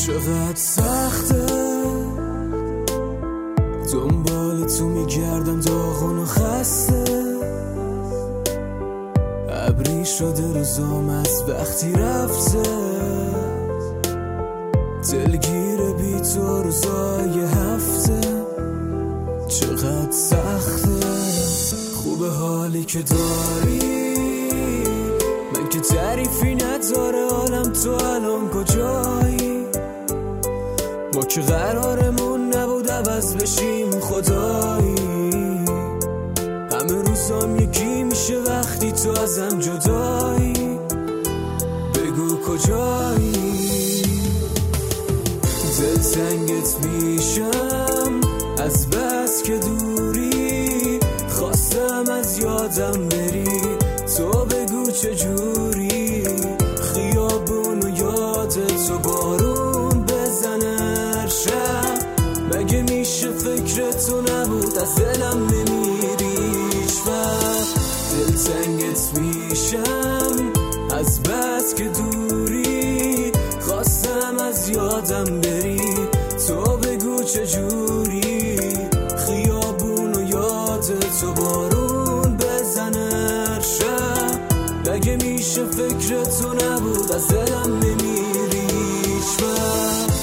چقدر سخته دنبال تو میگردم داغون و خسته، ابری شده روزام از وقتی رفته، دلگیر بی تو روزای هفته. چقدر سخته خوب حالی که داری، من که تعریفی نداره حالم، تو الان کجایی؟ ما که قرارمون نبود عوض بشیم خدایی، همه روزام یکی میشه وقتی تو ازم جدایی. بگو کجایی؟ دلتنگت میشم از بس که دوری، خواستم از یادم بری، تو بگو چجوری؟ خیابون و یادت و بارون بزنه هر شب، مگه میشه فکر تو نبود از دلم نمیریش؟ وقت دلتنگت میشم از بس که دوری، خواستم از یادم بری، تو بگو چجوری؟ خیابون و یادت و بارون بزنه هر شب، مگه میشه فکر تو نبود از دلم نمیریش؟ وقت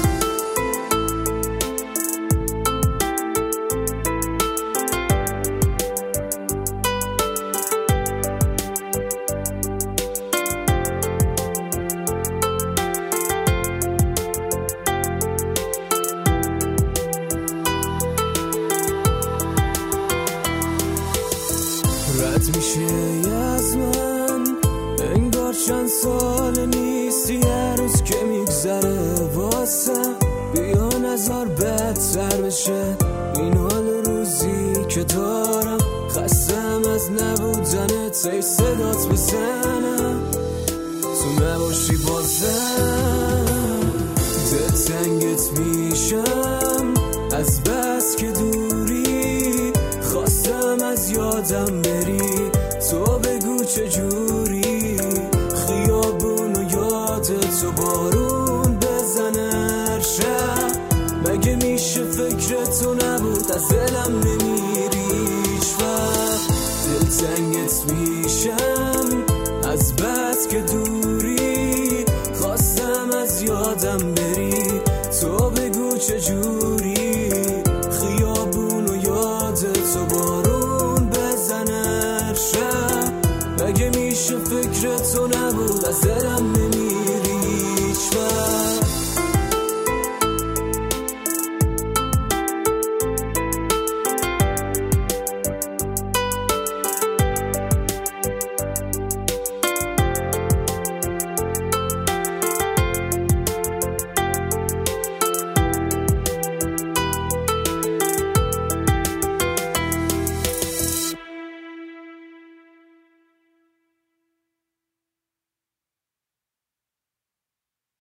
رد میشه از من انگار چند سال نیستی، هر روز که میگذره واسم بیا نظر بدتر بشه این حال روزی که دارم. خستم از نبودنت ای صدات بزنم، تو نباشی بازم دلتنگت میشم از بس که دوری، خواستم از یادم بری، تو بگو چجوری؟ خیابون و یادت و بارون بزنه هر شب، مگه میشه فکر تو نبود از دلم نمیریش؟ وقت دلتنگت میشم از بس که دوری، خواستم از یادم بری، تو بگو چجوری؟